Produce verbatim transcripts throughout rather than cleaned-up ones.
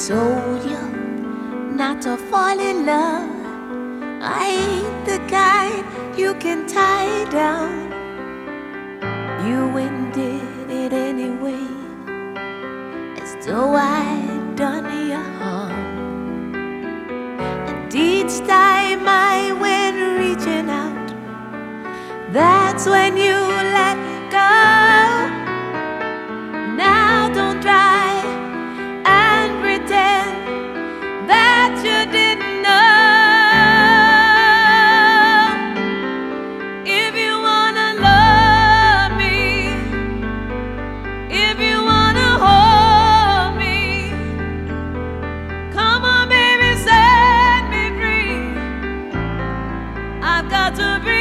told you not to fall in love. I ain't the kind you can tie down. You went did it anyway, as though I'd done you harm. And each time I went reaching out, that's when you let go. Now don't try and pretend that you didn't know. If you wanna love me, if you wanna hold me, come on baby, set me free. I've got to be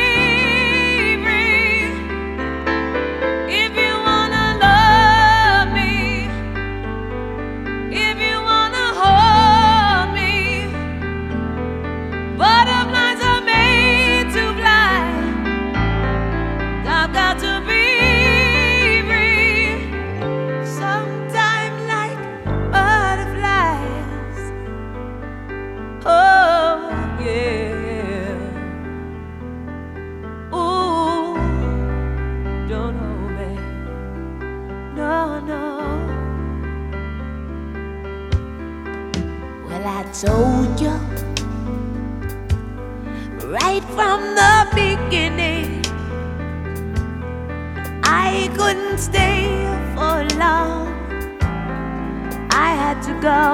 I told you right from the beginning I couldn't stay for long. I had to go.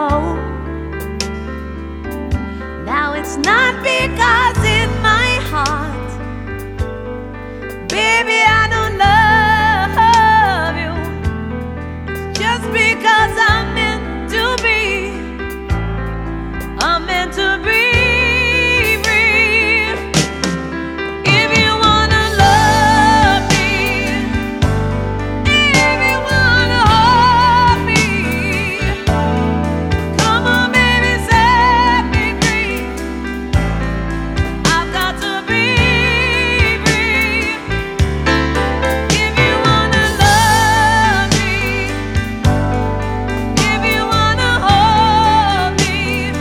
Now it's not because in my heart, baby, I don't love you. It's just because I'm meant to be. I'm meant to be free. If you wanna love me, if you wanna hold me, come on baby, set me free. I've got to be free. If you wanna love me, if you wanna hold me,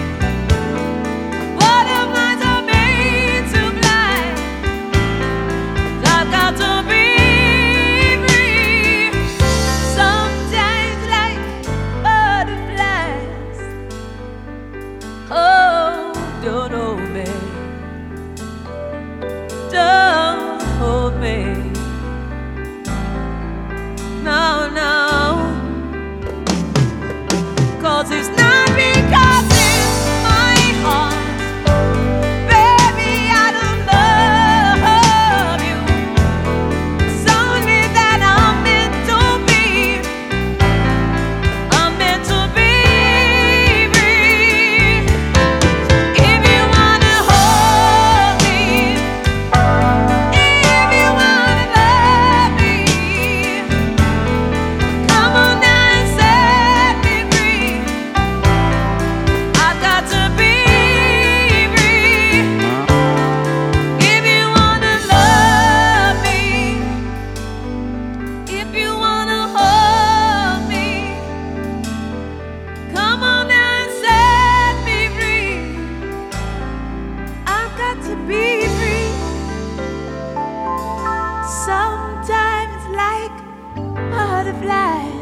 don't hold me, don't hold me, no, no, 'cause it's not because in my heart, baby, I don't love you. It's only that I'm meant to be, I'm meant to be. To be free. Sometimes like butterflies.